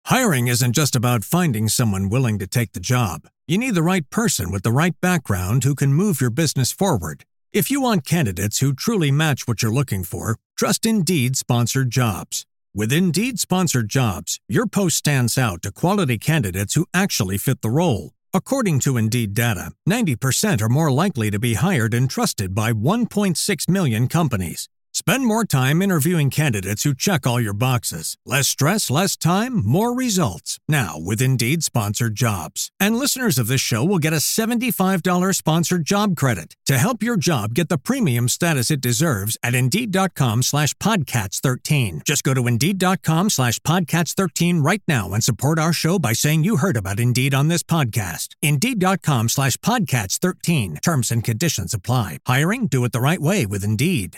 Hiring isn't just about finding someone willing to take the job. You need the right person with the right background who can move your business forward. If you want candidates who truly match what you're looking for, trust Indeed Sponsored Jobs. With Indeed Sponsored Jobs, your post stands out to quality candidates who actually fit the role. According to Indeed data, 90% are more likely to be hired and trusted by 1.6 million companies. Spend more time interviewing candidates who check all your boxes. Less stress, less time, more results. Now with Indeed Sponsored Jobs. And listeners of this show will get a $75 sponsored job credit to help your job get the premium status it deserves at Indeed.com/Podcats13. Just go to Indeed.com/Podcats13 right now and support our show by saying you heard about Indeed on this podcast. Indeed.com/Podcats13. Terms and conditions apply. Hiring? Do it the right way with Indeed.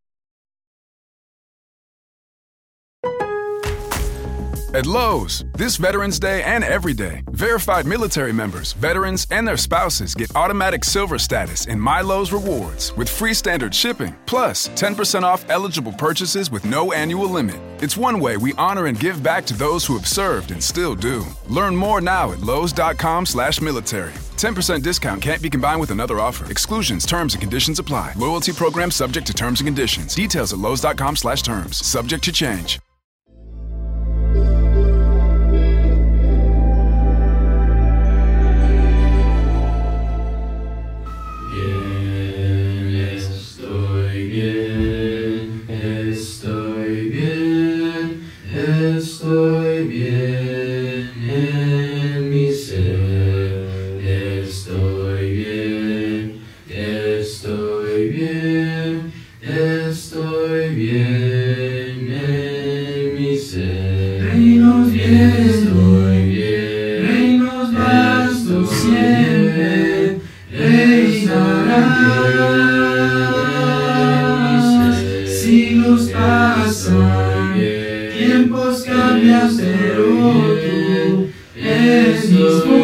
At Lowe's, this Veterans Day and every day, verified military members, veterans, and their spouses get automatic silver status in My Lowe's Rewards with free standard shipping, plus 10% off eligible purchases with no annual limit. It's one way we honor and give back to those who have served and still do. Learn more now at lowes.com/military. 10% discount can't be combined with another offer. Exclusions, terms, and conditions apply. Loyalty program subject to terms and conditions. Details at lowes.com/terms. Subject to change. Estoy bien en mi ser, estoy bien, estoy bien, estoy bien en mi ser. Reinos bien, estoy bien, reinos vastos siempre, reinarán, siglos pasan, tiempos cambian, pero tú eres mismo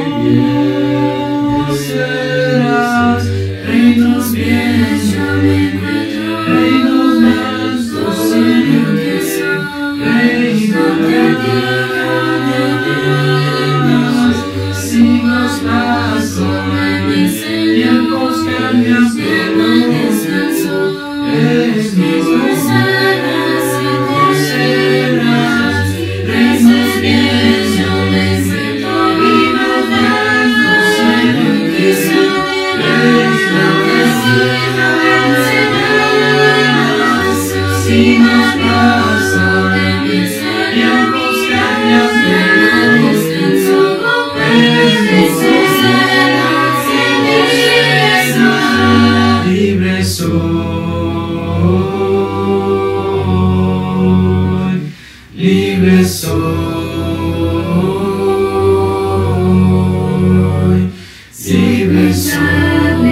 serás. Reinos bien, yo me encuentro, reinos vastos siempre, reinos de tierras, siglos pasan, tiempos cambian, pero eres mismo serás. Reinos bien, yo me encuentro, reinos vastos siempre, siglos pasan, tiempos cambian, pero eres mismo serás. Libre soy, libre soy, libre soy,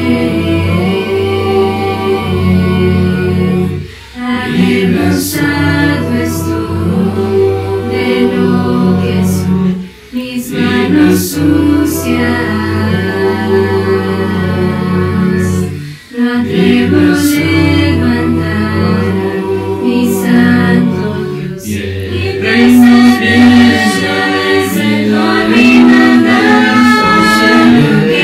libre Cansado estoy de lo que soy, mis manos sucias, no atrevo a levantar mi santo Dios. reinos bien, yo me encuentro, reinos vastos siempre,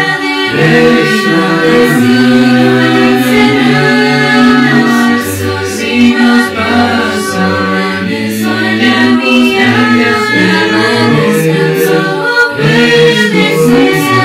siglos pasan, tiempos cambian, pero eres mismo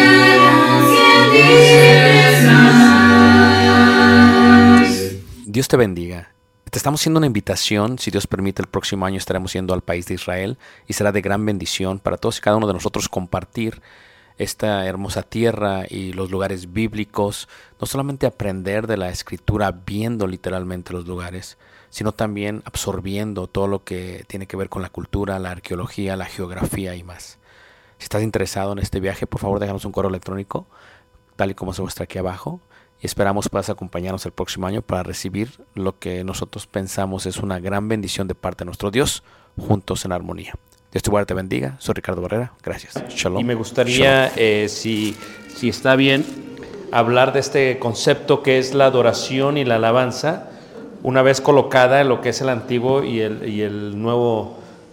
serás. Dios te bendiga. Te estamos haciendo una invitación. Si Dios permite, el próximo año estaremos yendo al país de Israel y será de gran bendición para todos y cada uno de nosotros compartir esta hermosa tierra y los lugares bíblicos. No solamente aprender de la escritura viendo literalmente los lugares, sino también absorbiendo todo lo que tiene que ver con la cultura, la arqueología, la geografía y más. Si estás interesado en este viaje, por favor déjanos un correo electrónico, tal y como se muestra aquí abajo. Y esperamos puedas acompañarnos el próximo año para recibir lo que nosotros pensamos es una gran bendición de parte de nuestro Dios, juntos en armonía. Dios te bendiga. Soy Ricardo Barrera. Gracias. Shalom. Y me gustaría, si está bien, hablar de este concepto que es la adoración y la alabanza, una vez colocada en lo que es el Antiguo y el Nuevo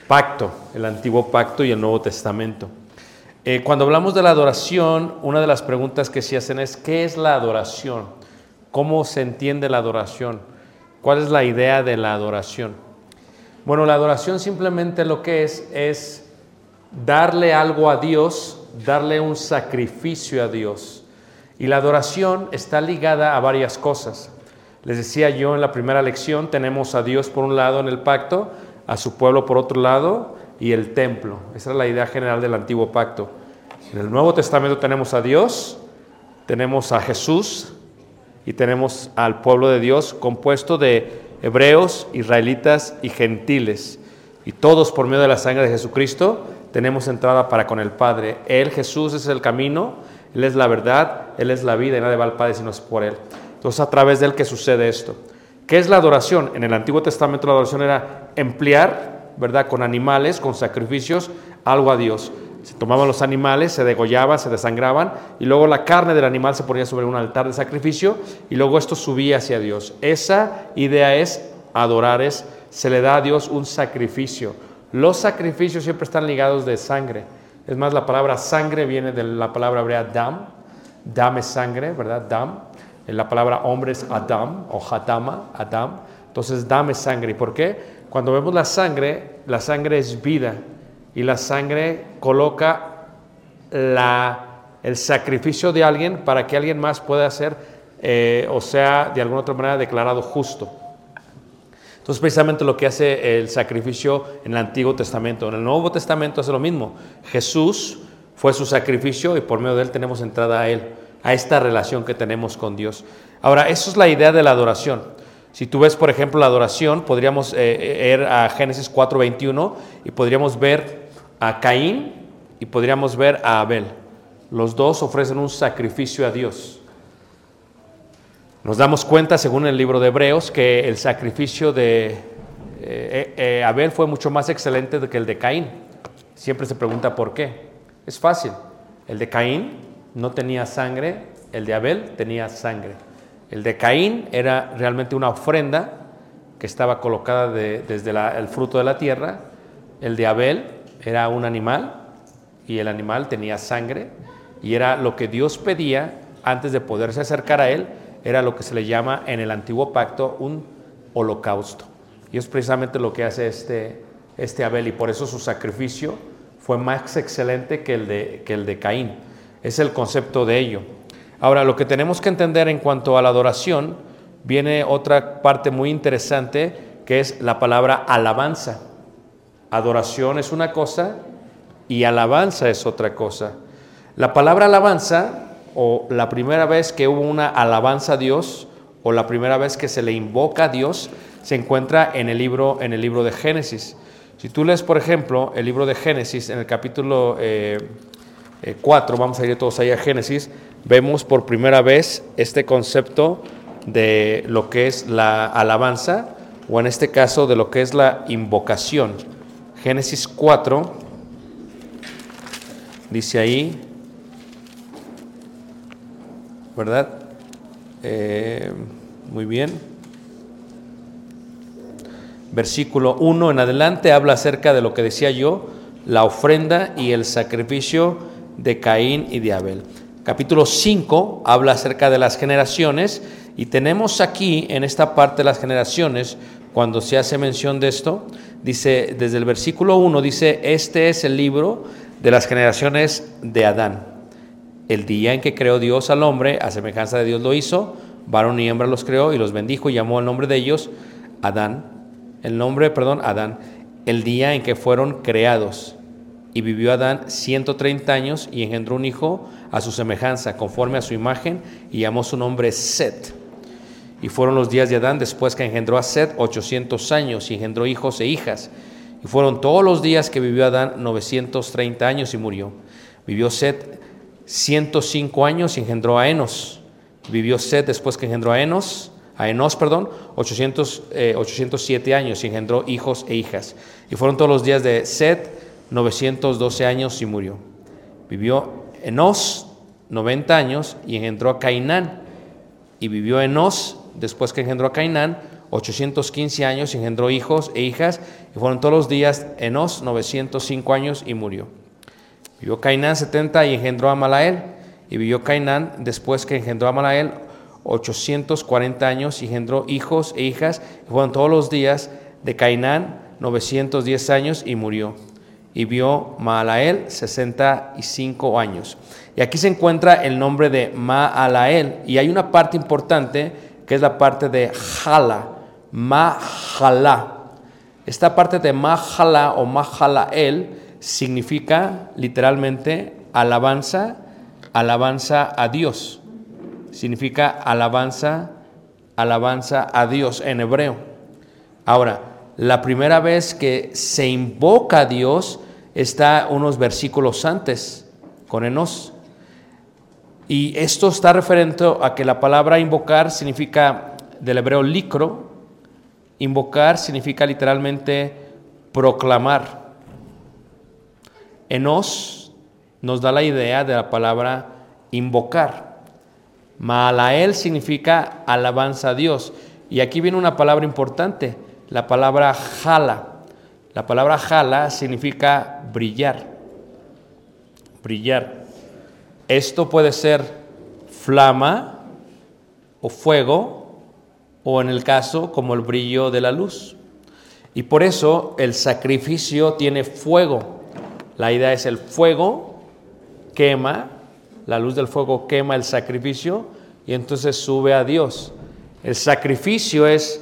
pacto, el antiguo pacto y el Nuevo Testamento. Cuando hablamos de la adoración, una de las preguntas que se hacen es, ¿qué es la adoración? ¿Cómo se entiende la adoración? ¿Cuál es la idea de la adoración? Bueno, la adoración simplemente lo que es darle algo a Dios, darle un sacrificio a Dios. Y la adoración está ligada a varias cosas. Les decía yo en la primera lección, tenemos a Dios por un lado en el pacto, a su pueblo por otro lado y el templo. Esa es la idea general del antiguo pacto. En el Nuevo Testamento tenemos a Dios, tenemos a Jesús y tenemos al pueblo de Dios compuesto de hebreos, israelitas y gentiles. Y todos por medio de la sangre de Jesucristo tenemos entrada para con el Padre. Él, Jesús, es el camino, Él es la verdad, Él es la vida y nadie va al Padre sino es por Él. Entonces a través de Él que sucede esto. ¿Qué es la adoración? En el Antiguo Testamento la adoración era emplear, ¿verdad?, con animales, con sacrificios, algo a Dios. Se tomaban los animales, se degollaban, se desangraban y luego la carne del animal se ponía sobre un altar de sacrificio y luego esto subía hacia Dios. Esa idea es adorar, se le da a Dios un sacrificio. Los sacrificios siempre están ligados de sangre. Es más, la palabra sangre viene de la palabra hebrea dam. Dam es sangre, ¿verdad? Dam. La palabra hombre es Adam o Hatama, Adam. Entonces, dam es sangre. ¿Y por qué? Cuando vemos la sangre es vida. Y la sangre coloca el sacrificio de alguien para que alguien más pueda ser, o sea, de alguna otra manera declarado justo. Entonces, precisamente lo que hace el sacrificio en el Antiguo Testamento. En el Nuevo Testamento hace lo mismo. Jesús fue su sacrificio y por medio de Él tenemos entrada a Él, a esta relación que tenemos con Dios. Ahora, eso es la idea de la adoración. Si tú ves, por ejemplo, la adoración, podríamos ir a Génesis 4:21 y podríamos ver a Caín y podríamos ver a Abel. Los dos ofrecen un sacrificio a Dios. Nos damos cuenta, según el libro de Hebreos, que el sacrificio de Abel fue mucho más excelente que el de Caín. Siempre se pregunta por qué. Es fácil. El de Caín no tenía sangre, el de Abel tenía sangre. El de Caín era realmente una ofrenda que estaba colocada desde el fruto de la tierra. El de Abel era un animal y el animal tenía sangre y era lo que Dios pedía antes de poderse acercar a Él. Era lo que se le llama en el antiguo pacto un holocausto. Y es precisamente lo que hace este Abel y por eso su sacrificio fue más excelente que el de Caín. Es el concepto de ello. Ahora, lo que tenemos que entender en cuanto a la adoración, viene otra parte muy interesante que es la palabra alabanza. Adoración es una cosa y alabanza es otra cosa. La palabra alabanza, o la primera vez que hubo una alabanza a Dios, o la primera vez que se le invoca a Dios, se encuentra en el libro de Génesis. Si tú lees, por ejemplo, el libro de Génesis, en el capítulo 4, vamos a ir todos ahí a Génesis, vemos por primera vez este concepto de lo que es la alabanza, o en este caso de lo que es la invocación. Génesis 4, dice ahí, ¿verdad? Muy bien. Versículo 1 en adelante habla acerca de lo que decía yo, la ofrenda y el sacrificio de Caín y de Abel. Capítulo 5 habla acerca de las generaciones y tenemos aquí en esta parte de las generaciones, cuando se hace mención de esto, dice desde el versículo 1, dice, este es el libro de las generaciones de Adán. El día en que creó Dios al hombre, a semejanza de Dios lo hizo, varón y hembra los creó y los bendijo y llamó el nombre de ellos Adán. Adán. El día en que fueron creados. Y vivió Adán 130 años y engendró un hijo a su semejanza, conforme a su imagen, y llamó su nombre Set. Y fueron los días de Adán después que engendró a Set 800 años y engendró hijos e hijas. Y fueron todos los días que vivió Adán 930 años y murió. Vivió Set 105 años y engendró a Enos. Vivió Set después que engendró a Enos 807 años y engendró hijos e hijas. Y fueron todos los días de Set 912 años y murió. Vivió Enos 90 años y engendró a Cainán. Y vivió Enos después que engendró a Cainán 815 años y engendró hijos e hijas, y fueron todos los días Enos 905 años y murió. Vivió Cainán 70 y engendró a Malael, y vivió Cainán después que engendró a Malael 840 años y engendró hijos e hijas, y fueron todos los días de Cainán 910 años y murió. Y vio Mahalael 65 años. Y aquí se encuentra el nombre de Mahalael, y hay una parte importante que es la parte de Jala, Mahala. Esta parte de Mahala o Mahalael significa literalmente alabanza, alabanza a Dios. Significa alabanza, alabanza a Dios en hebreo. Ahora, la primera vez que se invoca a Dios está unos versículos antes con Enos. Y esto está referente a que la palabra invocar significa del hebreo licro. Invocar significa literalmente proclamar. Enos nos da la idea de la palabra invocar. Mahalael significa alabanza a Dios. Y aquí viene una palabra importante, la palabra jala. La palabra jala significa brillar. Brillar. Esto puede ser flama o fuego, o en el caso como el brillo de la luz. Y por eso el sacrificio tiene fuego. La idea es el fuego quema, la luz del fuego quema el sacrificio y entonces sube a Dios. El sacrificio es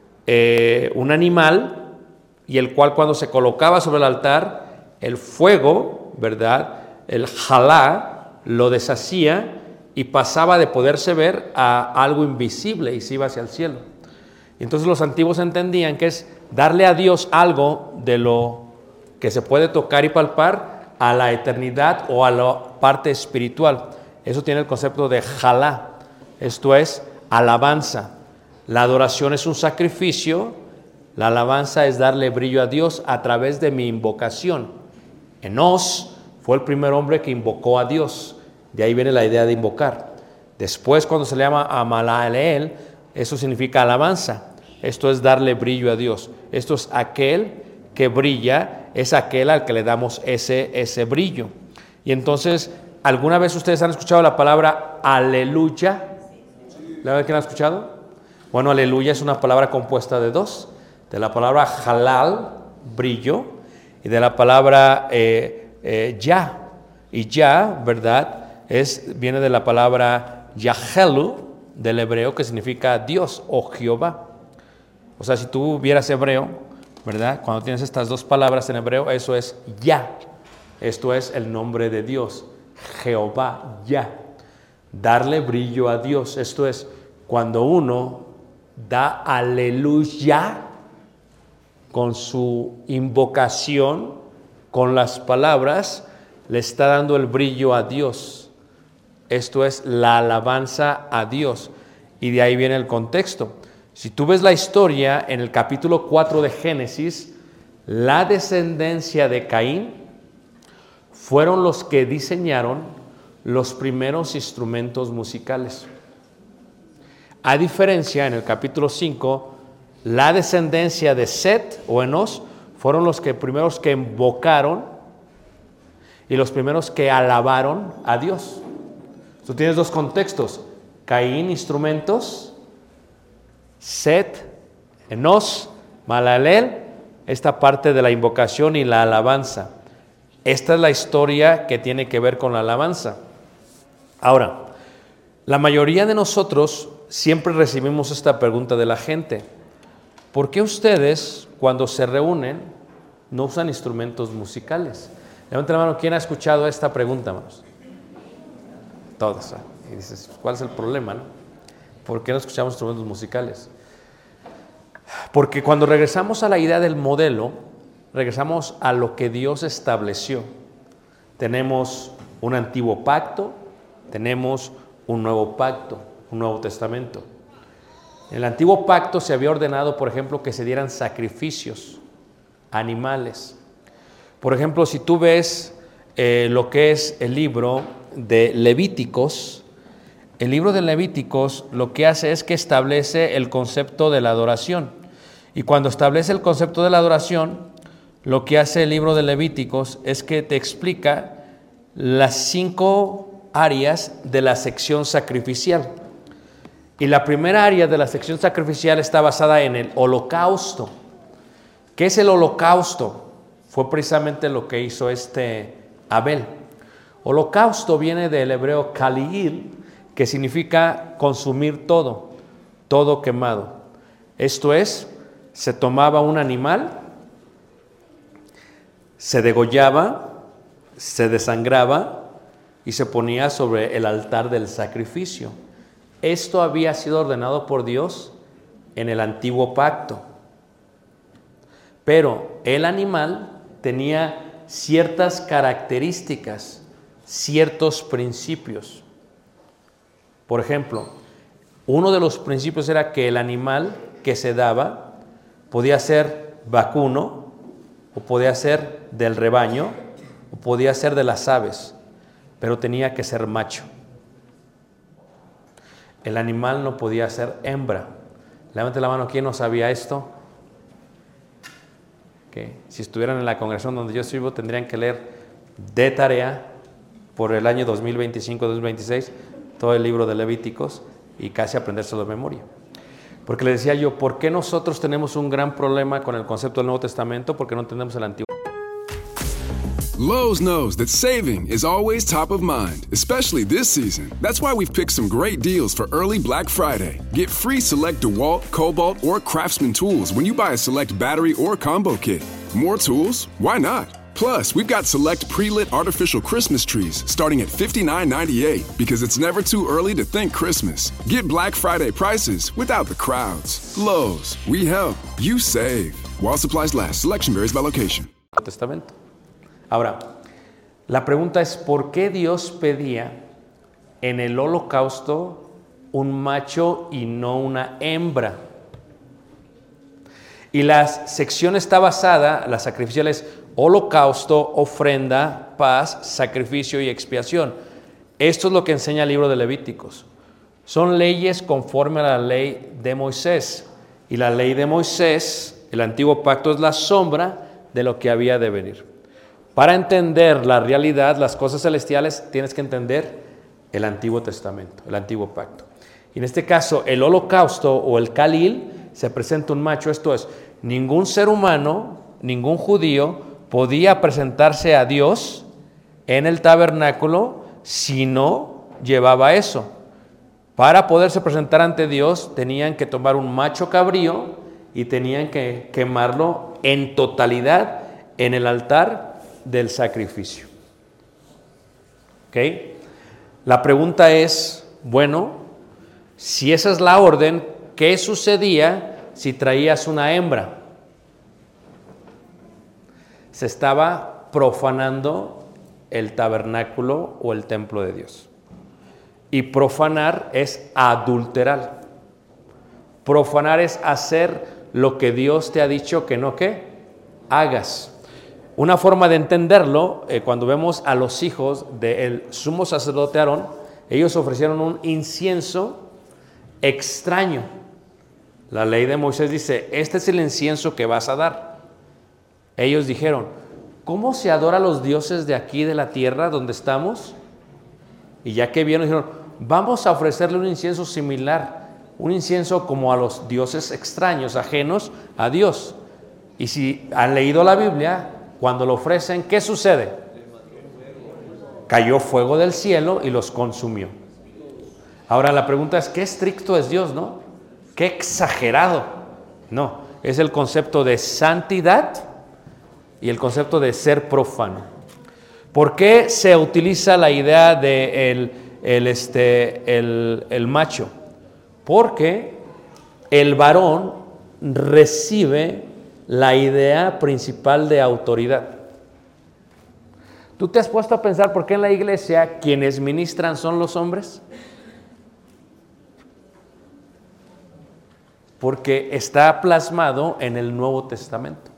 un animal, y el cual cuando se colocaba sobre el altar, el fuego, ¿verdad?, el jalá, lo deshacía y pasaba de poderse ver a algo invisible y se iba hacia el cielo. Y entonces los antiguos entendían que es darle a Dios algo de lo que se puede tocar y palpar a la eternidad o a la parte espiritual. Eso tiene el concepto de jalá, esto es alabanza. La adoración es un sacrificio, la alabanza es darle brillo a Dios a través de mi invocación. Enos fue el primer hombre que invocó a Dios, de ahí viene la idea de invocar. Después, cuando se le llama a Mahalael, eso significa alabanza, esto es darle brillo a Dios. Esto es aquel que brilla, es aquel al que le damos ese brillo. Y entonces, ¿alguna vez ustedes han escuchado la palabra aleluya? ¿La vez que la han escuchado? Bueno, aleluya es una palabra compuesta de dos, de la palabra halal, brillo, y de la palabra ya. Y ya, ¿verdad?, viene de la palabra Yahelu, del hebreo, que significa Dios o Jehová. O sea, si tú vieras hebreo, ¿verdad?, cuando tienes estas dos palabras en hebreo, eso es ya. Esto es el nombre de Dios, Jehová, ya. Darle brillo a Dios, esto es cuando uno da aleluya con su invocación, con las palabras, le está dando el brillo a Dios. Esto es la alabanza a Dios. Y de ahí viene el contexto. Si tú ves la historia en el capítulo 4 de Génesis, la descendencia de Caín fueron los que diseñaron los primeros instrumentos musicales. A diferencia, en el capítulo 5, la descendencia de Set o Enos fueron los primeros que invocaron y los primeros que alabaron a Dios. Tú tienes dos contextos: Caín, instrumentos; Set, Enos, Mahalael, esta parte de la invocación y la alabanza. Esta es la historia que tiene que ver con la alabanza. Ahora, la mayoría de nosotros siempre recibimos esta pregunta de la gente: ¿por qué ustedes, cuando se reúnen, no usan instrumentos musicales? Levanten la mano, ¿quién ha escuchado esta pregunta, hermanos? Todos. Y dices, ¿cuál es el problema, no? ¿Por qué no escuchamos instrumentos musicales? Porque cuando regresamos a la idea del modelo, regresamos a lo que Dios estableció. Tenemos un antiguo pacto, tenemos un nuevo pacto, un nuevo testamento. En el antiguo pacto se había ordenado, por ejemplo, que se dieran sacrificios, animales. Por ejemplo, si tú ves lo que es el libro de Levíticos, el libro de Levíticos lo que hace es que establece el concepto de la adoración. Y cuando establece el concepto de la adoración, lo que hace el libro de Levíticos es que te explica las 5 áreas de la sección sacrificial. Y la primera área de la sección sacrificial está basada en el holocausto. ¿Qué es el holocausto? Fue precisamente lo que hizo Abel. Holocausto viene del hebreo kalil, que significa consumir todo, todo quemado. Esto es, se tomaba un animal, se degollaba, se desangraba y se ponía sobre el altar del sacrificio. Esto había sido ordenado por Dios en el antiguo pacto. Pero el animal tenía ciertas características, ciertos principios. Por ejemplo, uno de los principios era que el animal que se daba podía ser vacuno, o podía ser del rebaño, o podía ser de las aves, pero tenía que ser macho. El animal no podía ser hembra. Levante la mano, ¿quién no sabía esto? Okay. Si estuvieran en la congregación donde yo vivo, tendrían que leer de tarea por el año 2025-2026 todo el libro de Levíticos y casi aprendérselo de memoria. Porque le decía yo, ¿por qué nosotros tenemos un gran problema con el concepto del Nuevo Testamento? Porque no entendemos el Antiguo. Lowe's knows that saving is always top of mind, especially this season. That's why we've picked some great deals for early Black Friday. Get free select DeWalt, Cobalt, or Craftsman tools when you buy a select battery or combo kit. More tools? Why not? Plus, we've got select pre-lit artificial Christmas trees starting at $59.98 because it's never too early to think Christmas. Get Black Friday prices without the crowds. Lowe's, we help, you save. While supplies last, selection varies by location. Testamento. Ahora, la pregunta es, ¿por qué Dios pedía en el holocausto un macho y no una hembra? Y la sección está basada, la sacrificial es holocausto, ofrenda, paz, sacrificio y expiación. Esto es lo que enseña el libro de Levíticos. Son leyes conforme a la ley de Moisés. Y la ley de Moisés, el antiguo pacto, es la sombra de lo que había de venir. Para entender la realidad, las cosas celestiales, tienes que entender el Antiguo Testamento, el antiguo pacto. Y en este caso, el holocausto o el kalil, se presenta un macho. Esto es, ningún ser humano, ningún judío podía presentarse a Dios en el tabernáculo si no llevaba eso. Para poderse presentar ante Dios tenían que tomar un macho cabrío y tenían que quemarlo en totalidad en el altar del sacrificio. ¿Ok? La pregunta es, bueno, si esa es la orden, ¿qué sucedía si traías una hembra? Se estaba profanando el tabernáculo o el templo de Dios. Y profanar es adulterar. Profanar es hacer lo que Dios te ha dicho que no que hagas. Una forma de entenderlo, cuando vemos a los hijos del sumo sacerdote Aarón, ellos ofrecieron un incienso extraño. La ley de Moisés dice, este es el incienso que vas a dar. Ellos dijeron, ¿cómo se adora a los dioses de aquí de la tierra donde estamos? Y ya que vieron, dijeron, vamos a ofrecerle un incienso similar, un incienso como a los dioses extraños, ajenos a Dios. Y si han leído la Biblia, cuando lo ofrecen, ¿qué sucede? Cayó fuego del cielo y los consumió. Ahora la pregunta es, ¿qué estricto es Dios, no? ¿Qué exagerado? No, es el concepto de santidad y el concepto de ser profano. ¿Por qué se utiliza la idea de el macho? Porque el varón recibe la idea principal de autoridad. ¿Tú te has puesto a pensar por qué en la iglesia quienes ministran son los hombres? Porque está plasmado en el Nuevo Testamento.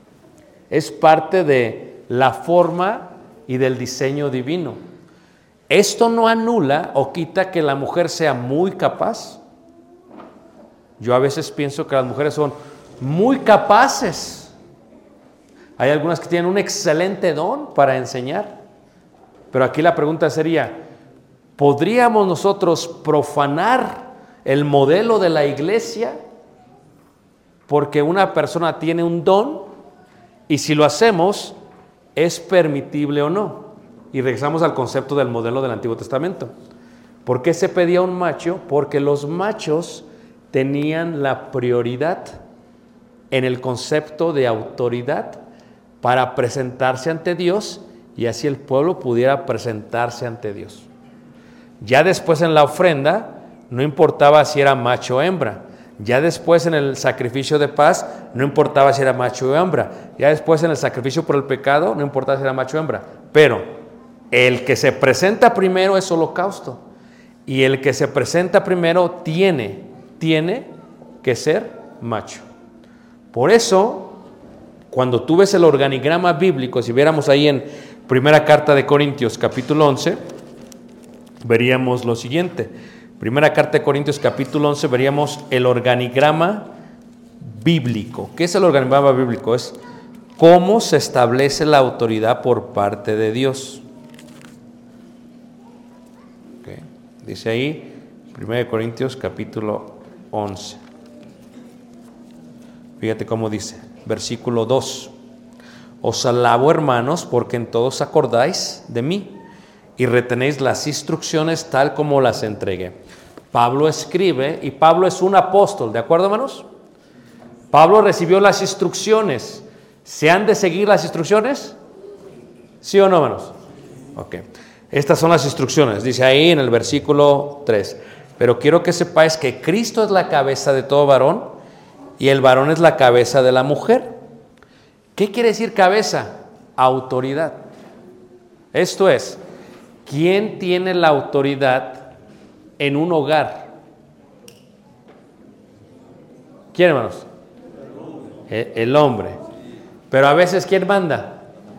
Es parte de la forma y del diseño divino. Esto no anula o quita que la mujer sea muy capaz. Yo a veces pienso que las mujeres son muy capaces. Hay algunas que tienen un excelente don para enseñar. Pero aquí la pregunta sería, ¿podríamos nosotros profanar el modelo de la iglesia porque una persona tiene un don? Y si lo hacemos, ¿es permitible o no? Y regresamos al concepto del modelo del Antiguo Testamento. ¿Por qué se pedía un macho? Porque los machos tenían la prioridad en el concepto de autoridad para presentarse ante Dios y así el pueblo pudiera presentarse ante Dios. Ya después en la ofrenda no importaba si era macho o hembra. Ya después en el sacrificio de paz no importaba si era macho o hembra. Ya después en el sacrificio por el pecado no importaba si era macho o hembra. Pero el que se presenta primero es holocausto. Y el que se presenta primero tiene que ser macho. Por eso, cuando tú ves el organigrama bíblico, si viéramos ahí en Primera Carta de Corintios, capítulo 11, veríamos lo siguiente. Primera Carta de Corintios, capítulo 11, veríamos el organigrama bíblico. ¿Qué es el organigrama bíblico? Es cómo se establece la autoridad por parte de Dios. Okay. Dice ahí, 1 Corintios capítulo 11. Fíjate cómo dice, versículo 2. Os alabo, hermanos, porque en todos acordáis de mí y retenéis las instrucciones tal como las entregué. Pablo escribe, y Pablo es un apóstol, ¿de acuerdo, hermanos? Pablo recibió las instrucciones. ¿Se han de seguir las instrucciones? ¿Sí o no, hermanos? Ok. Estas son las instrucciones, dice ahí en el versículo 3. Pero quiero que sepáis que Cristo es la cabeza de todo varón y el varón es la cabeza de la mujer. ¿Qué quiere decir cabeza? Autoridad. Esto es, ¿quién tiene la autoridad en un hogar? ¿Quién, hermanos? El hombre. Pero a veces, ¿quién manda?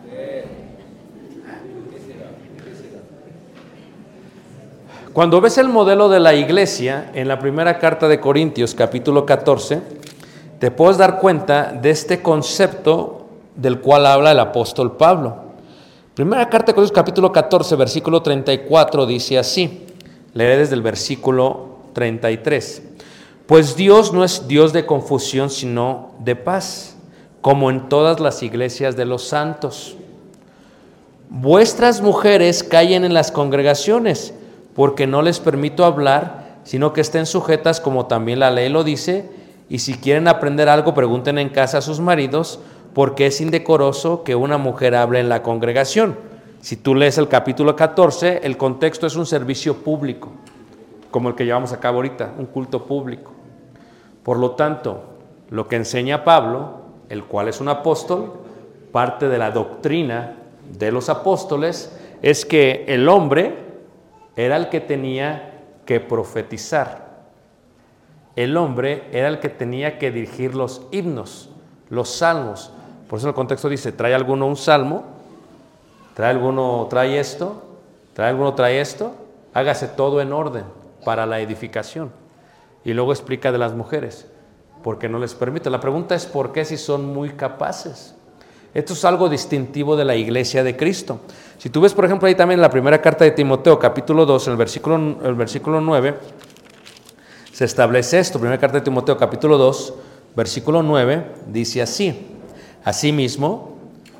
Cuando ves el modelo de la iglesia en la primera carta de Corintios, capítulo 14, te puedes dar cuenta de este concepto del cual habla el apóstol Pablo. Primera carta de Corintios, capítulo 14, versículo 34, dice así. Leeré desde el versículo 33. Pues Dios no es Dios de confusión, sino de paz, como en todas las iglesias de los santos. Vuestras mujeres callen en las congregaciones, porque no les permito hablar, sino que estén sujetas como también la ley lo dice, y si quieren aprender algo, pregunten en casa a sus maridos, porque es indecoroso que una mujer hable en la congregación. Si tú lees el capítulo 14, el contexto es un servicio público, como el que llevamos a cabo ahorita, un culto público. Por lo tanto, lo que enseña Pablo, el cual es un apóstol, parte de la doctrina de los apóstoles, es que el hombre era el que tenía que profetizar. El hombre era el que tenía que dirigir los himnos, los salmos. Por eso el contexto dice, ¿trae alguno un salmo? ¿Trae alguno, trae esto? ¿Trae alguno, trae esto? Hágase todo en orden para la edificación. Y luego explica de las mujeres, porque no les permite. La pregunta es, ¿por qué si son muy capaces? Esto es algo distintivo de la iglesia de Cristo. Si tú ves, por ejemplo, ahí también en la primera carta de Timoteo, capítulo 2, en el versículo 9, se establece esto. Primera carta de Timoteo, capítulo 2, versículo 9, dice así. Asimismo,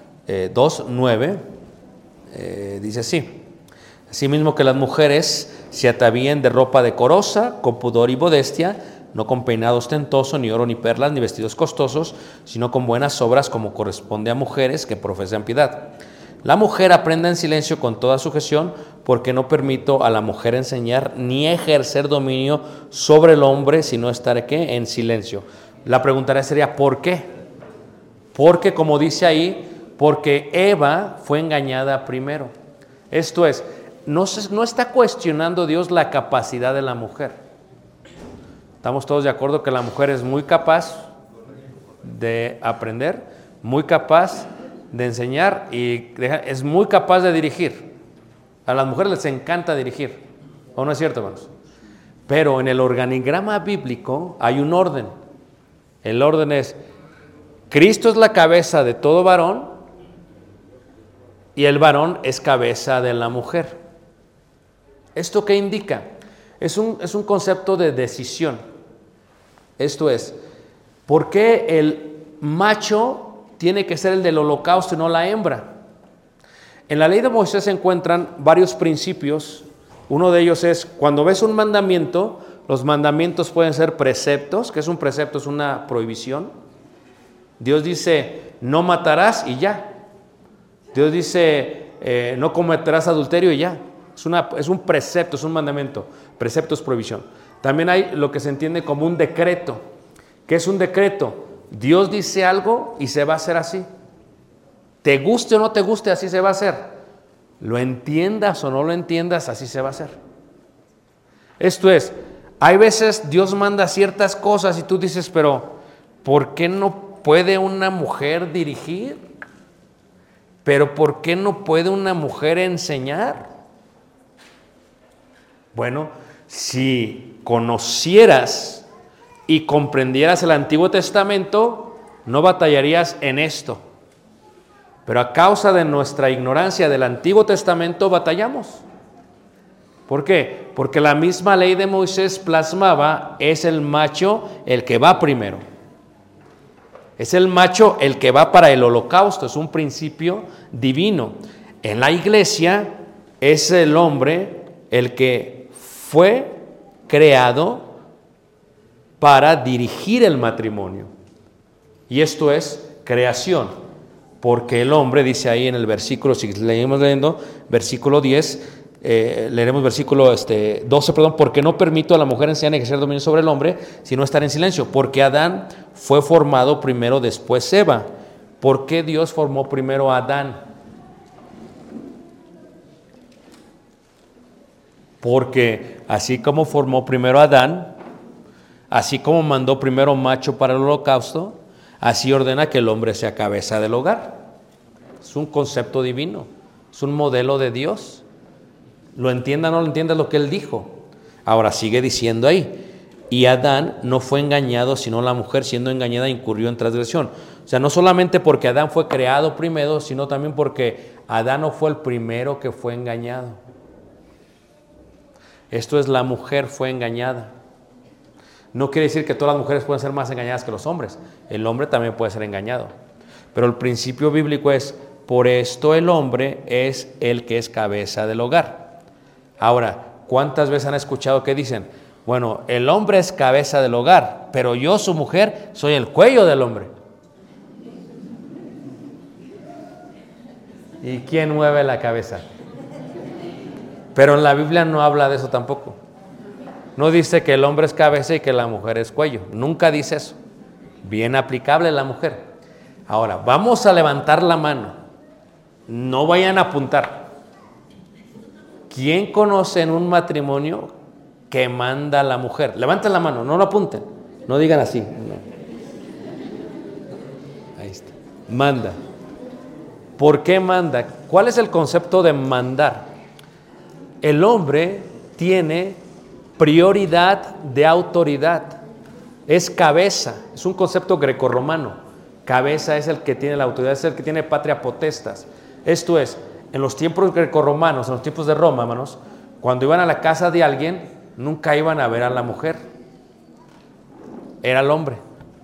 2:9, dice así. Asimismo que las mujeres se atavíen de ropa decorosa, con pudor y modestia, no con peinado ostentoso, ni oro, ni perlas, ni vestidos costosos, sino con buenas obras como corresponde a mujeres que profesan piedad. La mujer aprenda en silencio con toda sujeción, porque no permito a la mujer enseñar ni ejercer dominio sobre el hombre, sino estar ¿qué? En silencio. La pregunta sería, ¿por qué? Porque, como dice ahí, porque Eva fue engañada primero. Esto es, no está cuestionando Dios la capacidad de la mujer. Estamos todos de acuerdo que la mujer es muy capaz de aprender, muy capaz de enseñar y es muy capaz de dirigir. A las mujeres les encanta dirigir, ¿o no es cierto, hermanos? Pero en el organigrama bíblico hay un orden. El orden es, Cristo es la cabeza de todo varón y el varón es cabeza de la mujer. ¿Esto qué indica? Es un concepto de decisión. Esto es, ¿por qué el macho tiene que ser el del holocausto y no la hembra? En la ley de Moisés se encuentran varios principios. Uno de ellos es, cuando ves un mandamiento, los mandamientos pueden ser preceptos. ¿Qué es un precepto? Es una prohibición. Dios dice, no matarás y ya. Dios dice, no cometerás adulterio y ya. Es un precepto, es un mandamiento. Precepto es prohibición. También hay lo que se entiende como un decreto. ¿Qué es un decreto? Dios dice algo y se va a hacer así. Te guste o no te guste, así se va a hacer. Lo entiendas o no lo entiendas, así se va a hacer. Esto es, hay veces Dios manda ciertas cosas y tú dices, pero ¿por qué no puede una mujer dirigir? ¿Pero por qué no puede una mujer enseñar? Bueno, si conocieras y comprendieras el Antiguo Testamento, no batallarías en esto. Pero a causa de nuestra ignorancia del Antiguo Testamento batallamos. ¿Por qué? Porque la misma ley de Moisés plasmaba, es el macho el que va primero. Es el macho el que va para el holocausto, es un principio divino. En la iglesia es el hombre el que fue creado para dirigir el matrimonio. Y esto es creación. Porque el hombre, dice ahí en el versículo, si leemos leyendo, versículo 10, leeremos versículo 12, porque no permito a la mujer enseñar ni ejercer dominio sobre el hombre, sino estar en silencio, porque Adán fue formado primero, después Eva. ¿Por qué Dios formó primero a Adán? Porque así como formó primero a Adán, así como mandó primero macho para el holocausto, así ordena que el hombre sea cabeza del hogar. Es un concepto divino, es un modelo de Dios. Lo entienda o no lo entienda lo que Él dijo. Ahora sigue diciendo ahí, y Adán no fue engañado, sino la mujer siendo engañada incurrió en transgresión. O sea, no solamente porque Adán fue creado primero, sino también porque Adán no fue el primero que fue engañado. Esto es, la mujer fue engañada. No quiere decir que todas las mujeres pueden ser más engañadas que los hombres. El hombre también puede ser engañado. Pero el principio bíblico es, por esto el hombre es el que es cabeza del hogar. Ahora, ¿cuántas veces han escuchado que dicen, bueno, el hombre es cabeza del hogar, pero yo, su mujer, soy el cuello del hombre? ¿Y quién mueve la cabeza? Pero en la Biblia no habla de eso tampoco. No dice que el hombre es cabeza y que la mujer es cuello. Nunca dice eso. Bien aplicable la mujer. Ahora, vamos a levantar la mano. No vayan a apuntar. ¿Quién conoce en un matrimonio que manda a la mujer? Levanten la mano, no lo apunten. No digan así. No. Ahí está. Manda. ¿Por qué manda? ¿Cuál es el concepto de mandar? El hombre tiene prioridad de autoridad. Es cabeza. Es un concepto grecorromano. Cabeza es el que tiene la autoridad, es el que tiene patria potestas. Esto es, en los tiempos grecorromanos, en los tiempos de Roma, hermanos, cuando iban a la casa de alguien, nunca iban a ver a la mujer. Era el hombre.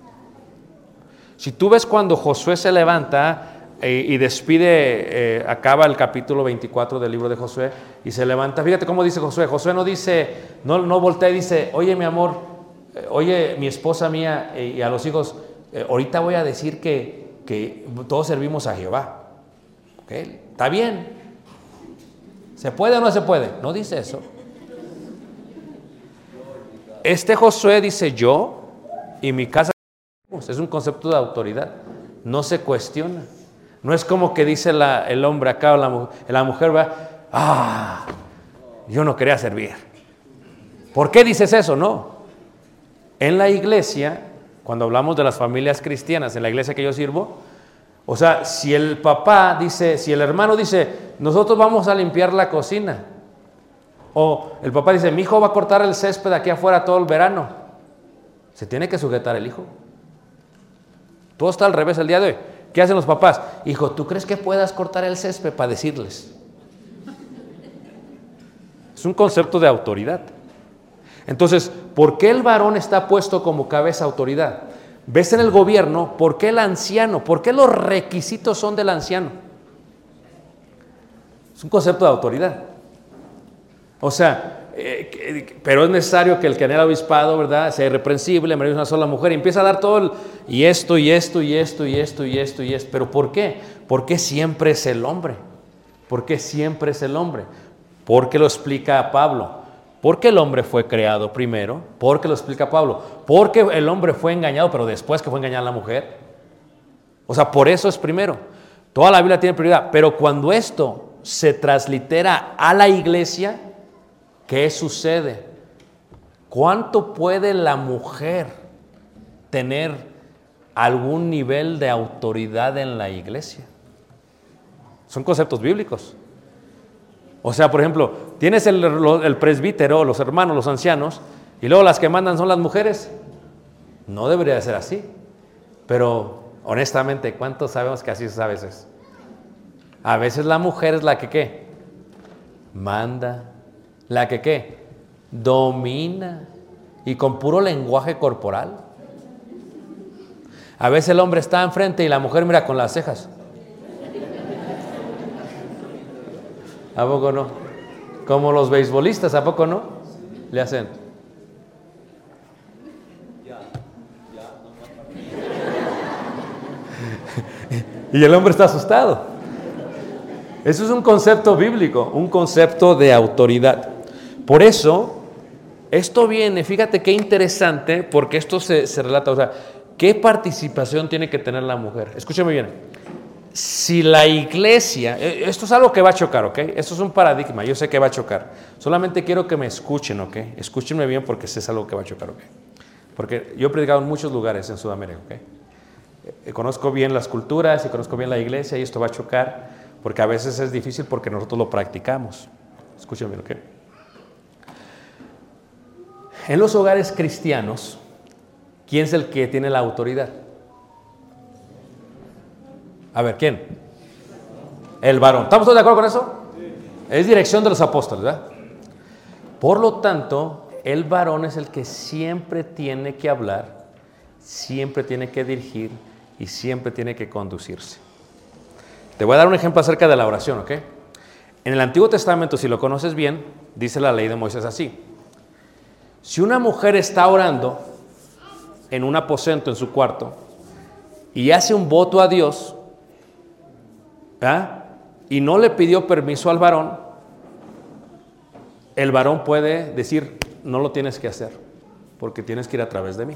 Si tú ves cuando Josué se levanta y despide, acaba el capítulo 24 del libro de Josué y se levanta, fíjate cómo dice Josué. Josué no dice, no voltea y dice, oye mi amor, oye mi esposa mía y a los hijos, ahorita voy a decir que todos servimos a Jehová. ¿Okay? Está bien. ¿Se puede o no se puede? No dice eso. Este Josué dice yo y mi casa. Es un concepto de autoridad. No se cuestiona. No es como que dice el hombre acá o la mujer va, yo no quería servir. ¿Por qué dices eso? No. En la iglesia, cuando hablamos de las familias cristianas, en la iglesia que yo sirvo, O sea, si el papá dice, si el hermano dice, nosotros vamos a limpiar la cocina, o el papá dice, mi hijo va a cortar el césped aquí afuera todo el verano, se tiene que sujetar el hijo. Todo está al revés el día de hoy. ¿Qué hacen los papás? Hijo, ¿tú crees que puedas cortar el césped para decirles? Es un concepto de autoridad. Entonces, ¿por qué el varón está puesto como cabeza autoridad? ¿Ves en el gobierno? ¿Por qué el anciano? ¿Por qué los requisitos son del anciano? Es un concepto de autoridad. O sea, pero es necesario que el que anhela obispado, ¿verdad?, sea irreprensible, marido de una sola mujer, y empieza a dar todo el, y esto, y esto, y esto, y esto, y esto, y esto. ¿Pero por qué? ¿Por qué siempre es el hombre? ¿Por qué siempre es el hombre? Porque lo explica Pablo. Porque el hombre fue creado primero, porque lo explica Pablo, porque el hombre fue engañado, pero después que fue engañada la mujer. O sea, por eso es primero. Toda la Biblia tiene prioridad, pero cuando esto se translitera a la iglesia, ¿qué sucede? ¿Cuánto puede la mujer tener algún nivel de autoridad en la iglesia? Son conceptos bíblicos. O sea, por ejemplo, tienes el presbítero, los hermanos, los ancianos, y luego las que mandan son las mujeres. No debería de ser así. Pero, honestamente, ¿cuántos sabemos que así es a veces? A veces la mujer es la que, ¿qué? Manda. La que, ¿qué? Domina. Y con puro lenguaje corporal. A veces el hombre está enfrente y la mujer mira con las cejas. ¿A poco no? Como los beisbolistas, ¿a poco no? Le hacen. Y el hombre está asustado. Eso es un concepto bíblico, un concepto de autoridad. Por eso, esto viene, fíjate qué interesante, porque esto se relata, o sea, ¿qué participación tiene que tener la mujer? Escúchame bien. Si la iglesia, esto es algo que va a chocar, ¿ok? Esto es un paradigma, yo sé que va a chocar. Solamente quiero que me escuchen, ¿ok? Escúchenme bien porque es algo que va a chocar, ¿ok? Porque yo he predicado en muchos lugares en Sudamérica, ¿ok? Conozco bien las culturas y conozco bien la iglesia y esto va a chocar porque a veces es difícil porque nosotros lo practicamos. Escúchenme bien, ¿ok? En los hogares cristianos, ¿quién es el que tiene la autoridad? A ver, ¿quién? El varón. ¿Estamos todos de acuerdo con eso? Es dirección de los apóstoles, ¿verdad? Por lo tanto, el varón es el que siempre tiene que hablar, siempre tiene que dirigir y siempre tiene que conducirse. Te voy a dar un ejemplo acerca de la oración, ¿ok? En el Antiguo Testamento, si lo conoces bien, dice la ley de Moisés así. Si una mujer está orando en un aposento, en su cuarto, y hace un voto a Dios, ¿ah?, y no le pidió permiso al varón, el varón puede decir, no lo tienes que hacer, porque tienes que ir a través de mí.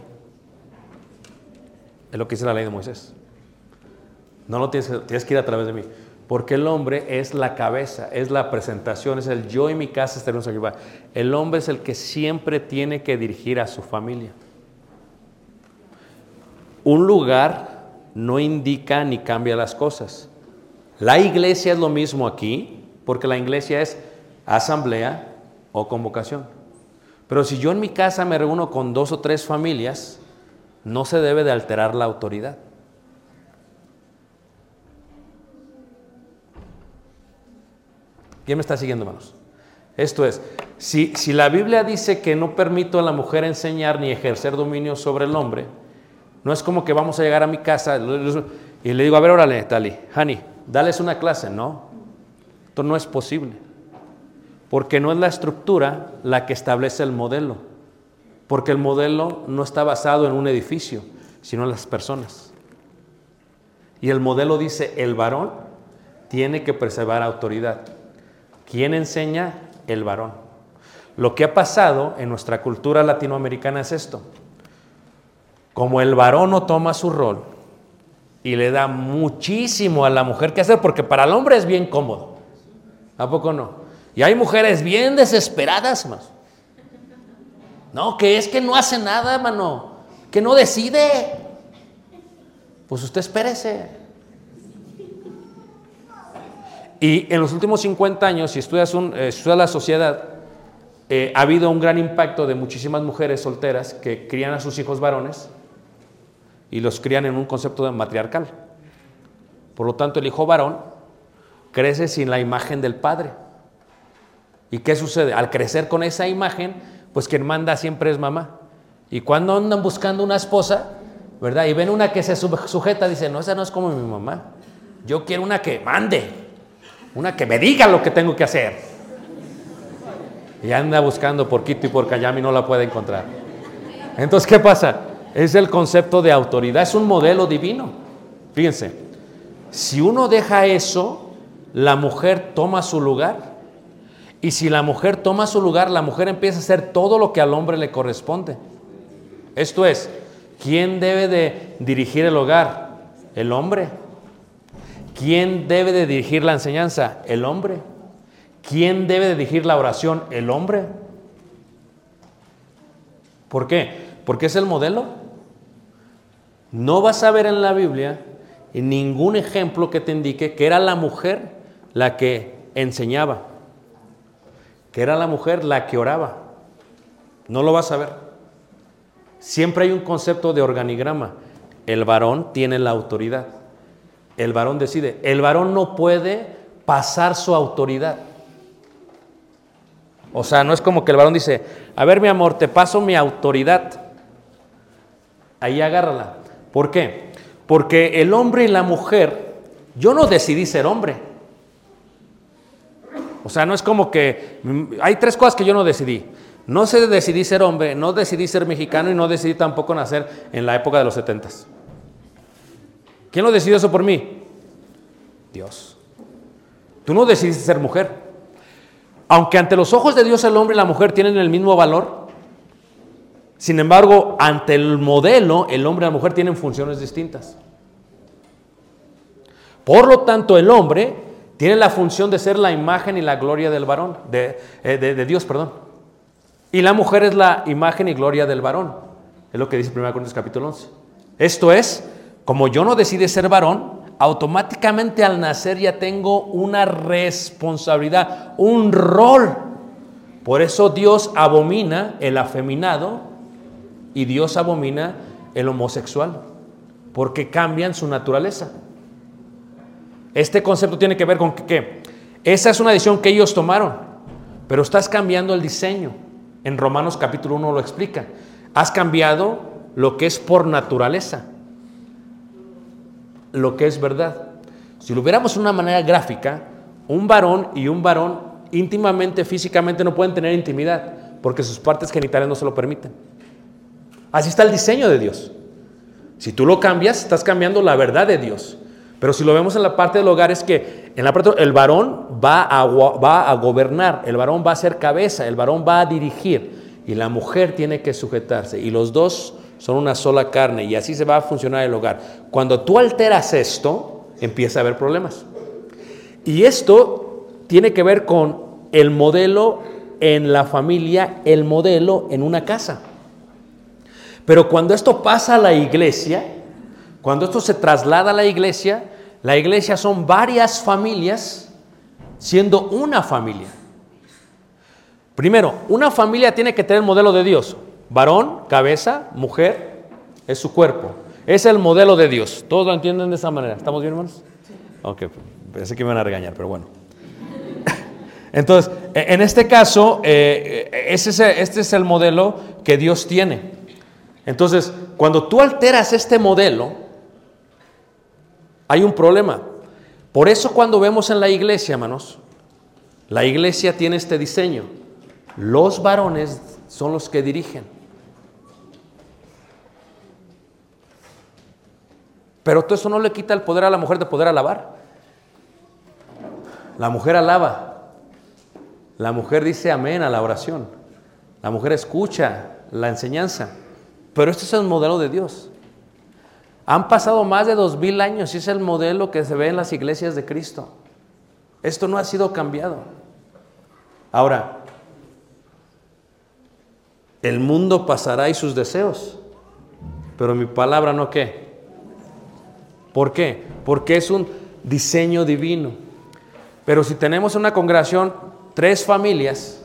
Es lo que dice la ley de Moisés. No lo tienes que ir a través de mí, porque el hombre es la cabeza, es la presentación, es el yo y mi casa estaremos aquí. El hombre es el que siempre tiene que dirigir a su familia. Un lugar no indica ni cambia las cosas. La iglesia es lo mismo aquí, porque la iglesia es asamblea o convocación. Pero si yo en mi casa me reúno con 2 o 3 familias, no se debe de alterar la autoridad. ¿Quién me está siguiendo, hermanos? Esto es, si la Biblia dice que no permito a la mujer enseñar ni ejercer dominio sobre el hombre, no es como que vamos a llegar a mi casa y le digo, a ver, órale, Tali, Hani, dales una clase. No, esto no es posible. Porque no es la estructura la que establece el modelo. Porque el modelo no está basado en un edificio, sino en las personas. Y el modelo dice, el varón tiene que preservar autoridad. ¿Quién enseña? El varón. Lo que ha pasado en nuestra cultura latinoamericana es esto. Como el varón no toma su rol y le da muchísimo a la mujer que hacer, porque para el hombre es bien cómodo. ¿A poco no? Y hay mujeres bien desesperadas, más. No, que es que no hace nada, mano. Que no decide. Pues usted espérese. Y en los últimos 50 años, si estudias la sociedad, ha habido un gran impacto de muchísimas mujeres solteras que crían a sus hijos varones y los crían en un concepto de matriarcal. Por lo tanto, el hijo varón crece sin la imagen del padre. ¿Y qué sucede? Al crecer con esa imagen, pues quien manda siempre es mamá. Y cuando andan buscando una esposa, ¿verdad? Y ven una que se sujeta, dicen, no, esa no es como mi mamá. Yo quiero una que mande, una que me diga lo que tengo que hacer. Y anda buscando por Quito y por Cayam y no la puede encontrar. Entonces, ¿qué pasa? Es el concepto de autoridad, es un modelo divino. Fíjense, si uno deja eso, la mujer toma su lugar. Y si la mujer toma su lugar, la mujer empieza a hacer todo lo que al hombre le corresponde. Esto es, ¿quién debe de dirigir el hogar? El hombre. ¿Quién debe de dirigir la enseñanza? El hombre. ¿Quién debe de dirigir la oración? El hombre. ¿Por qué? Porque es el modelo. No vas a ver en la Biblia ningún ejemplo que te indique que era la mujer la que enseñaba, que era la mujer la que oraba. No lo vas a ver. Siempre hay un concepto de organigrama. El varón tiene la autoridad. El varón decide. El varón no puede pasar su autoridad. O sea, no es como que el varón dice, a ver, mi amor, te paso mi autoridad. Ahí agárrala. ¿Por qué? Porque el hombre y la mujer, yo no decidí ser hombre. O sea, no es como que, hay tres cosas que yo no decidí. No decidí ser hombre, no decidí ser mexicano y no decidí tampoco nacer en la época de los 70s. ¿Quién lo decidió eso por mí? Dios. Tú no decidiste ser mujer. Aunque ante los ojos de Dios el hombre y la mujer tienen el mismo valor, sin embargo, ante el modelo, el hombre y la mujer tienen funciones distintas. Por lo tanto, el hombre tiene la función de ser la imagen y la gloria del varón, de Dios, perdón. Y la mujer es la imagen y gloria del varón. Es lo que dice 1 Corintios capítulo 11. Esto es, como yo no decidí ser varón, automáticamente al nacer ya tengo una responsabilidad, un rol. Por eso Dios abomina el afeminado y Dios abomina el homosexual, porque cambian su naturaleza. Este concepto tiene que ver con que esa es una decisión que ellos tomaron, pero estás cambiando el diseño. En Romanos capítulo 1 lo explica. Has cambiado lo que es por naturaleza, lo que es verdad. Si lo viéramos de una manera gráfica, un varón y un varón íntimamente, físicamente no pueden tener intimidad porque sus partes genitales no se lo permiten. Así está el diseño de Dios. Si tú lo cambias, estás cambiando la verdad de Dios. Pero si lo vemos en la parte del hogar, es que en la parte el varón va a gobernar, el varón va a ser cabeza, el varón va a dirigir y la mujer tiene que sujetarse y los dos son una sola carne y así se va a funcionar el hogar. Cuando tú alteras esto, empieza a haber problemas. Y esto tiene que ver con el modelo en la familia, el modelo en una casa. Pero cuando esto pasa a la iglesia, cuando esto se traslada a la iglesia son varias familias siendo una familia. Primero, una familia tiene que tener el modelo de Dios. Varón, cabeza, mujer, es su cuerpo. Es el modelo de Dios. ¿Todos lo entienden de esa manera? ¿Estamos bien, hermanos? Ok, pensé que me iban a regañar, pero bueno. Entonces, en este caso, este es el modelo que Dios tiene. Entonces, cuando tú alteras este modelo, hay un problema. Por eso cuando vemos en la iglesia, hermanos, la iglesia tiene este diseño. Los varones son los que dirigen. Pero todo eso no le quita el poder a la mujer de poder alabar. La mujer alaba. La mujer dice amén a la oración. La mujer escucha la enseñanza. Pero este es el modelo de Dios. Han pasado más de 2000 años y es el modelo que se ve en las iglesias de Cristo. Esto no ha sido cambiado. Ahora, el mundo pasará y sus deseos, pero mi palabra no, ¿qué? ¿Por qué? Porque es un diseño divino. Pero si tenemos en una congregación 3 familias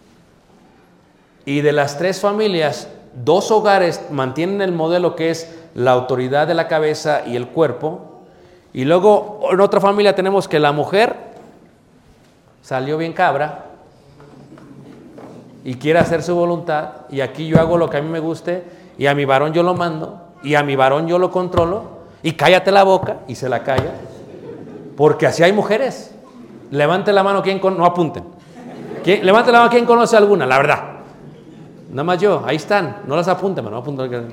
y de las 3 familias, 2 hogares mantienen el modelo que es la autoridad de la cabeza y el cuerpo, y luego en otra familia tenemos que la mujer salió bien cabra y quiere hacer su voluntad, y aquí yo hago lo que a mí me guste, y a mi varón yo lo mando, y a mi varón yo lo controlo, y cállate la boca, y se la calla, porque así hay mujeres. Levante la mano quien no apunten. Levante la mano quien conoce alguna, la verdad. Nada más yo, ahí están, no las apunten, no apunten.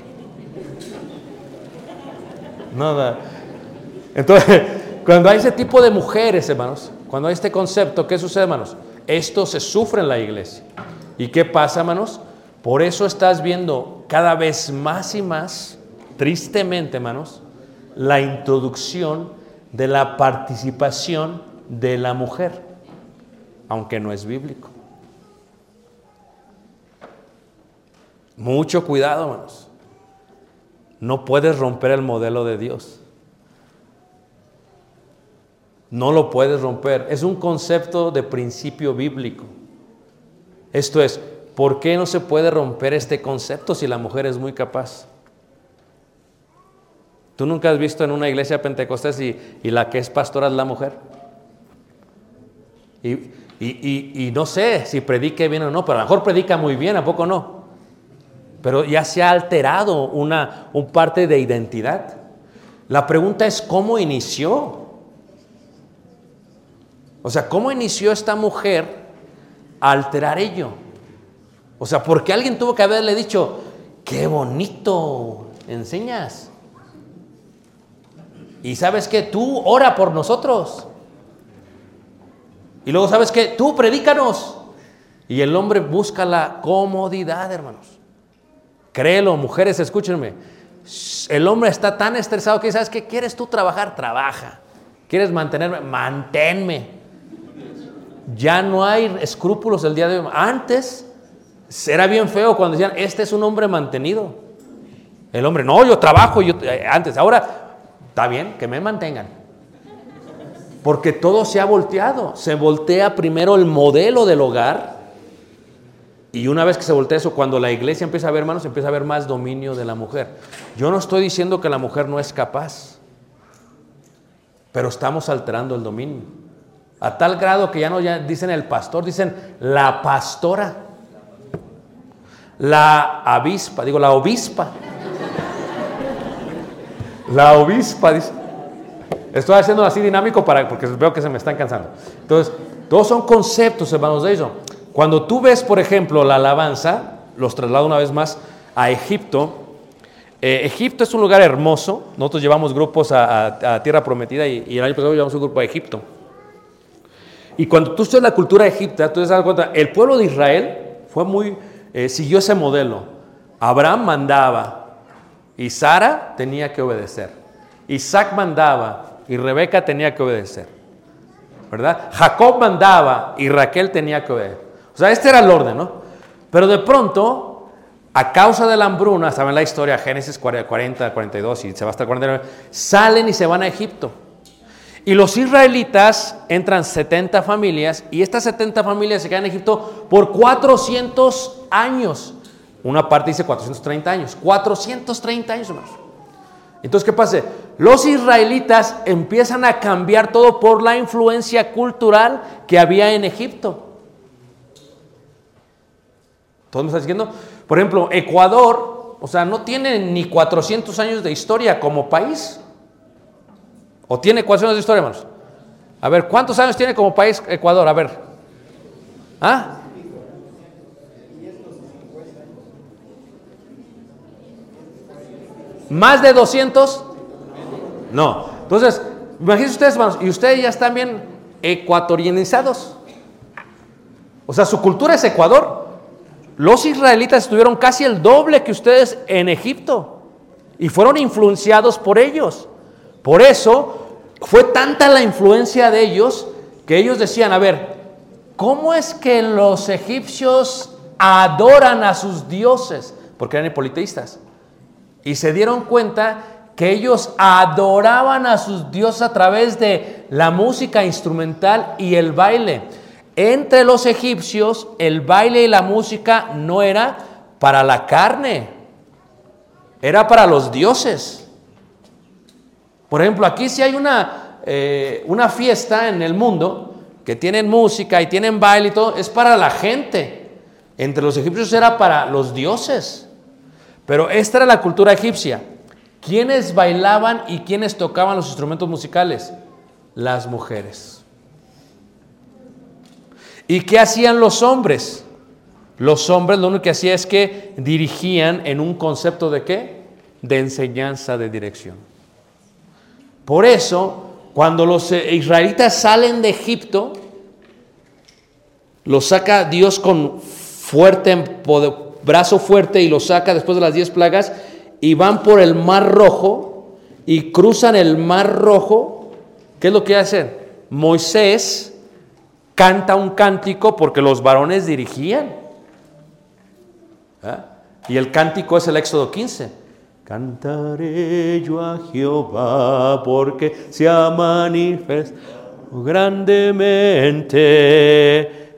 Nada. Entonces, cuando hay ese tipo de mujeres, hermanos, cuando hay este concepto, ¿qué sucede, hermanos? Esto se sufre en la iglesia. ¿Y qué pasa, hermanos? Por eso estás viendo cada vez más y más, tristemente, hermanos, la introducción de la participación de la mujer, aunque no es bíblico. Mucho cuidado, hermanos. No puedes romper el modelo de Dios. No lo puedes romper. Es un concepto de principio bíblico. Esto es, ¿por qué no se puede romper este concepto si la mujer es muy capaz? ¿Tú nunca has visto en una iglesia pentecostés y la que es pastora es la mujer? Y no sé si predique bien o no, pero a lo mejor predica muy bien, ¿a poco no? Pero ya se ha alterado un parte de identidad. La pregunta es, ¿cómo inició? O sea, ¿cómo inició esta mujer a alterar ello? O sea, ¿por qué alguien tuvo que haberle dicho, qué bonito enseñas? Y ¿sabes qué? Tú ora por nosotros. Y luego, ¿sabes qué? Tú predícanos. Y el hombre busca la comodidad, hermanos. Créelo, mujeres, escúchenme. El hombre está tan estresado que, ¿sabes qué? ¿Quieres tú trabajar? Trabaja. ¿Quieres mantenerme? Manténme. Ya no hay escrúpulos el día de hoy. Antes era bien feo cuando decían, este es un hombre mantenido. El hombre, no, yo trabajo. Antes, ahora, está bien, que me mantengan. Porque todo se ha volteado. Se voltea primero el modelo del hogar. Y una vez que se voltea eso, cuando la iglesia empieza a ver, hermanos, empieza a haber más dominio de la mujer. Yo no estoy diciendo que la mujer no es capaz, pero estamos alterando el dominio. A tal grado que ya no dicen el pastor, dicen la pastora. La avispa, digo la obispa. La obispa, dice. Estoy haciendo así dinámico porque veo que se me están cansando. Entonces, todos son conceptos, hermanos, de eso. Cuando tú ves, por ejemplo, la alabanza, los traslado una vez más a Egipto. Egipto es un lugar hermoso. Nosotros llevamos grupos a Tierra Prometida y el año pasado llevamos un grupo a Egipto. Y cuando tú estudias la cultura egipcia, tú te das cuenta, el pueblo de Israel siguió ese modelo. Abraham mandaba y Sara tenía que obedecer. Isaac mandaba y Rebeca tenía que obedecer. ¿Verdad? Jacob mandaba y Raquel tenía que obedecer. O sea, este era el orden, ¿no? Pero de pronto, a causa de la hambruna, saben la historia, Génesis 40, 42 y se va hasta el 49, salen y se van a Egipto. Y los israelitas entran 70 familias y estas 70 familias se quedan en Egipto por 400 años. Una parte dice 430 años. 430 años, hermanos. Entonces, ¿qué pasa? Los israelitas empiezan a cambiar todo por la influencia cultural que había en Egipto. ¿Todos me están siguiendo? Por ejemplo, Ecuador, o sea, no tiene ni 400 años de historia como país. ¿O tiene 400 años de historia, hermanos? A ver, ¿cuántos años tiene como país Ecuador? A ver. ¿Ah? ¿Más de 200? No. Entonces, imagínense ustedes, hermanos, y ustedes ya están bien ecuatorianizados. O sea, su cultura es Ecuador. Los israelitas estuvieron casi el doble que ustedes en Egipto y fueron influenciados por ellos. Por eso fue tanta la influencia de ellos que ellos decían, a ver, ¿cómo es que los egipcios adoran a sus dioses? Porque eran politeístas. Y se dieron cuenta que ellos adoraban a sus dioses a través de la música instrumental y el baile. Entre los egipcios, el baile y la música no era para la carne, era para los dioses. Por ejemplo, aquí si hay una fiesta en el mundo que tienen música y tienen baile y todo, es para la gente. Entre los egipcios era para los dioses. Pero esta era la cultura egipcia. ¿Quiénes bailaban y quiénes tocaban los instrumentos musicales? Las mujeres. ¿Y qué hacían los hombres? Los hombres lo único que hacían es que dirigían en un concepto de ¿qué? De enseñanza, de dirección. Por eso, cuando los israelitas salen de Egipto, los saca Dios con brazo fuerte y los saca después de las 10 plagas y van por el Mar Rojo y cruzan el Mar Rojo. ¿Qué es lo que hacen? Moisés canta un cántico porque los varones dirigían. Y el cántico es el Éxodo 15. Cantaré yo a Jehová porque se ha manifestado grandemente,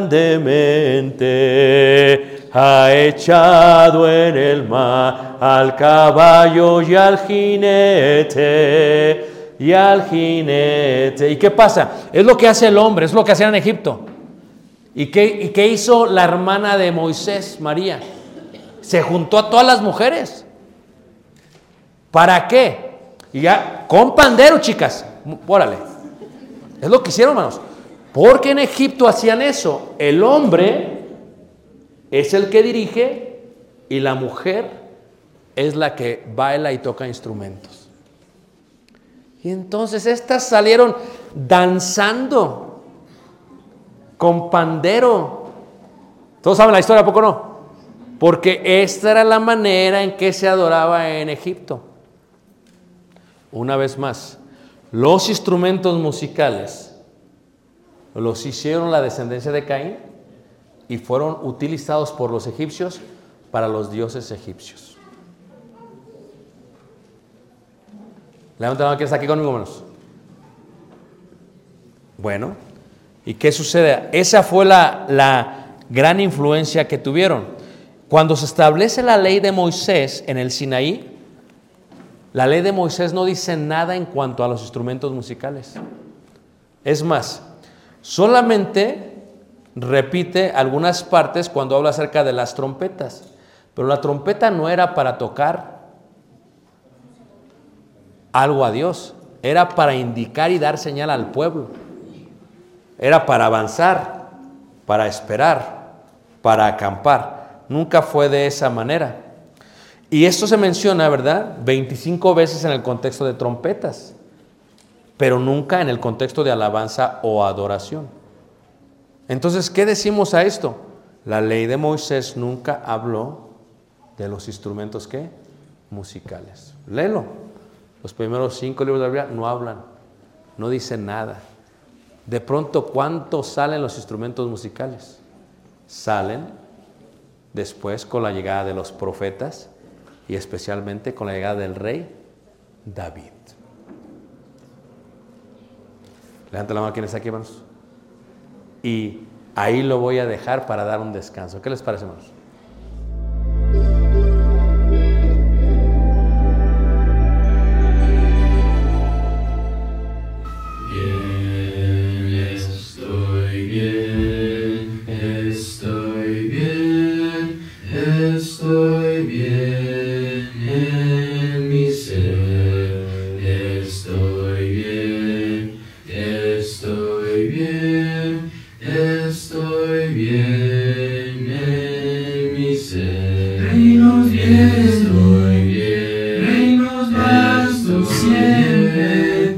grandemente. Ha echado en el mar al caballo y al jinete. Y al jinete. ¿Y qué pasa? Es lo que hace el hombre, es lo que hacían en Egipto. ¿Y qué hizo la hermana de Moisés, María? Se juntó a todas las mujeres. ¿Para qué? Y ya, con pandero, chicas. Órale. Es lo que hicieron, hermanos. Porque en Egipto hacían eso. El hombre es el que dirige y la mujer es la que baila y toca instrumentos. Y entonces estas salieron danzando con pandero. ¿Todos saben la historia, ¿a poco no? Porque esta era la manera en que se adoraba en Egipto. Una vez más, los instrumentos musicales los hicieron la descendencia de Caín y fueron utilizados por los egipcios para los dioses egipcios. Levanta la mano, ¿quién está aquí conmigo, hermanos? Bueno, ¿y qué sucede? Esa fue la gran influencia que tuvieron. Cuando se establece la ley de Moisés en el Sinaí, la ley de Moisés no dice nada en cuanto a los instrumentos musicales. Es más, solamente repite algunas partes cuando habla acerca de las trompetas. Pero la trompeta no era para tocar algo a Dios, era para indicar y dar señal al pueblo. Era para avanzar, para esperar, para acampar. Nunca fue de esa manera. Y esto se menciona, ¿verdad? 25 veces en el contexto de trompetas, pero nunca en el contexto de alabanza o adoración. Entonces, ¿qué decimos a esto? La ley de Moisés nunca habló de los instrumentos, ¿qué? Musicales. Léelo. Los primeros 5 libros de la Biblia no hablan, no dicen nada. De pronto, ¿cuántos salen los instrumentos musicales? Salen después con la llegada de los profetas y especialmente con la llegada del rey David. Levanta la mano quien está aquí, hermanos. Y ahí lo voy a dejar para dar un descanso. ¿Qué les parece, hermanos? Estoy bien en mi ser, estoy bien en mi ser. Reinos bien, estoy bien, reinos vastos siempre,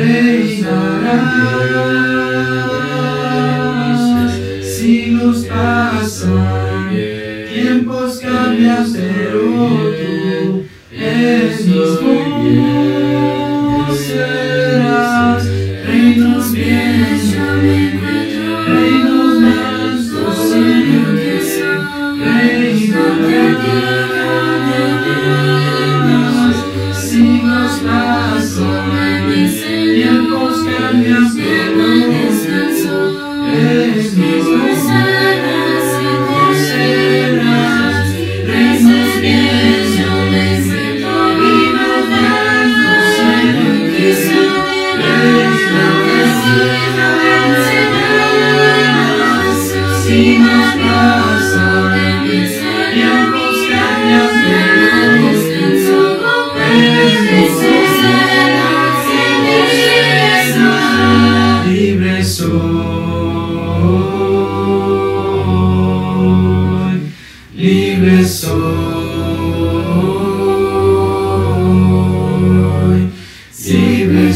reinarán. Siglos pasan, tiempos cambian, pero tú eres mismo serás. Reinos bien, yo me encuentro, reinos vastos siempre, reinos de tierra, siglos Libre soy, libre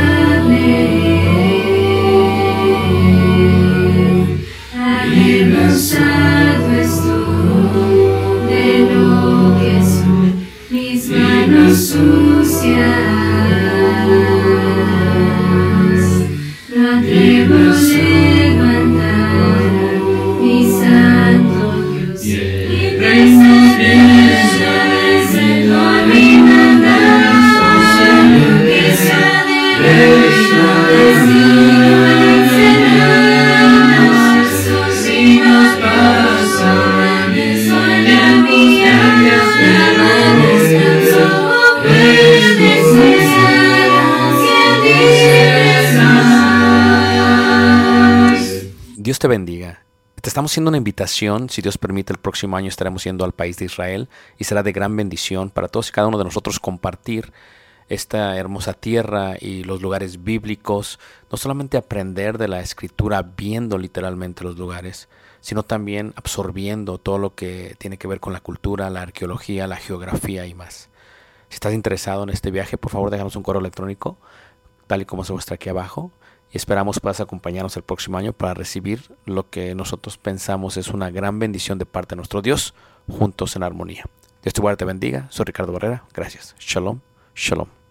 soy, Avergonzado estoy de lo que soy, mis manos sucias. No atrevo a levantar mi santo Dios. Reinos vienes, venciendo a mi maldad, Señor, que sea reino destino encerrados, signos pasan, soñamos cambios, pero descanso, verdes cesadas, que Dios te bendiga. Te estamos haciendo una invitación. Si Dios permite, el próximo año estaremos yendo al país de Israel y será de gran bendición para todos y cada uno de nosotros compartir esta hermosa tierra y los lugares bíblicos. No solamente aprender de la escritura viendo literalmente los lugares, sino también absorbiendo todo lo que tiene que ver con la cultura, la arqueología, la geografía y más. Si estás interesado en este viaje, por favor déjanos un correo electrónico, tal y como se muestra aquí abajo. Y esperamos puedas acompañarnos el próximo año para recibir lo que nosotros pensamos es una gran bendición de parte de nuestro Dios, juntos en armonía. Dios te guarde, te bendiga. Soy Ricardo Barrera. Gracias. Shalom. Shalom.